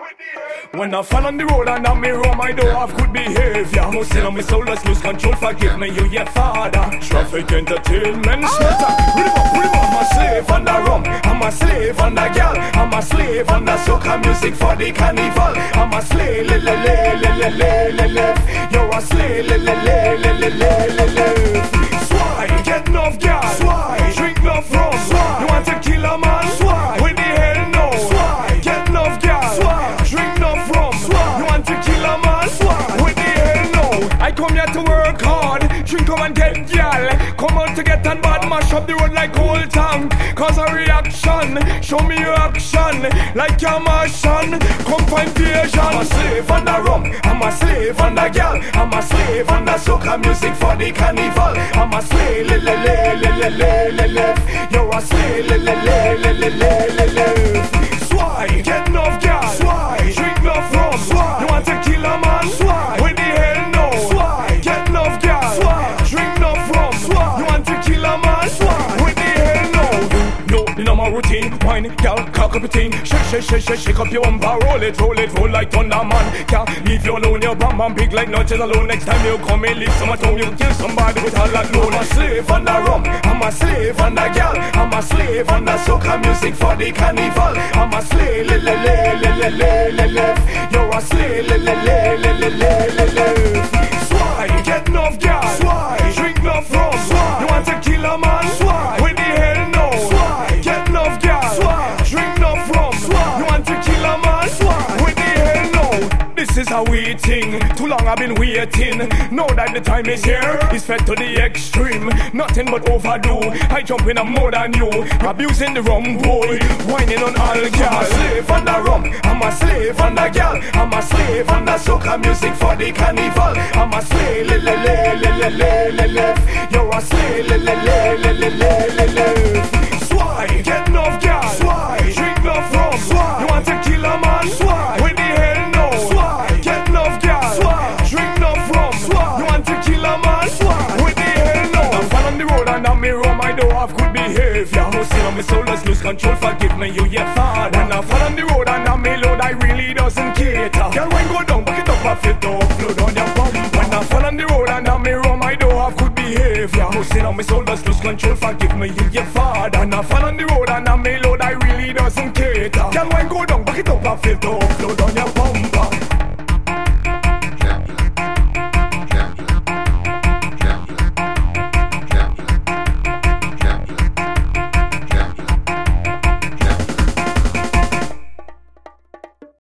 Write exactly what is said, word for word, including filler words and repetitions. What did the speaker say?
When I fall on the road and on me roam, I don't have good behavior. Most sin on me soul, let's lose control. Forgive me, you, yeah, Father. Traffic entertainment, smelter. Rhythm up, rhythm up. I'm a slave on the rum. I'm a slave on the girl. I'm a slave on the soca music for the carnival. I'm a slave, le le le le le le le le. You're a slave, le le le le le le le le. Swine, get enough girl. Swine, drink enough rum. Swine, you want to kill a man? Swine, with the hell no. Swine, get enough girl. Swine, drink enough rum. Swine, you want to kill a man? Swine, with the hell no. I come here to work hard. Drink come and get girl. Come out to get and bad, mash up the road like old tank. Cause a reaction, show me your action. Like a Martian, come find vision. I'm a slave on the rum, I'm a slave on the girl. I'm a slave on the soca music for the carnival. I'm a slave, le le le le le le le. You're a slave, le le le le le le le. Swine, get enough girl. Swine, drink enough rum. Swine, you want to kill a man? Swine, with the hell no. Swine, get enough girl. Swine, drink enough rum. Swine, you want to kill a man? Swine, with the hell no. No, you know my routine. Wine, girl, cock up your thing. Shake, shake, shake, shake, shake up your bumper. Roll it, roll it, roll like thunder, man. Can't leave you alone. Your bum bum big like notches alone. Next time you come and leave some at home, you kill somebody with all that load. I'm a slave on the rum. I'm a slave on the girl. I'm a slave on the soca music for the carnival. I'm a slave, le le le le le le le le. You're a slave, le le le le le le le le. Swine, get enough girl. Swine, drink enough rum. Swine, you want to kill a man? Swine, with the hell no. Swine, get enough girl. Swine, drink enough rum. Swine, you want to kill a man? Swine, with the hell no. This is a waiting. Too long I've been waiting. Know that the time is here. It's fed to the extreme. Nothing but overdo. I jump in a more than you. Abusing the rum boy. Whining on all girl. I'm a slave on the rum. I'm a slave on the girl. I'm a slave on the soca music for the carnival. I'm a slave, le le le le le le le. You're a slave, le le le le le le le. Swine, get enough girl. Swine, drink enough rum. Swine, you want to kill a man? Swine, with the hell no. Swine, get enough girl. Swine, drink enough rum. Swine, you want to kill a man? Swine, with the hell no. I'm fall on the road and on me rum. I don't have good behavior. Most sin on me soul, let's lose control. Forgive me, you, yeah, Father. When I fall on the road and on me load, I really doesn't cater. Girl, when go down, back it up, I feel to upload on your bum. When I fall on the road and on me rum, I don't have good behavior. Most sin on me soul, let's lose control. Forgive me, you, yeah, Father. When I fall on the road and on me load, I really doesn't cater. Girl, when go down, back it up, I feel to upload on your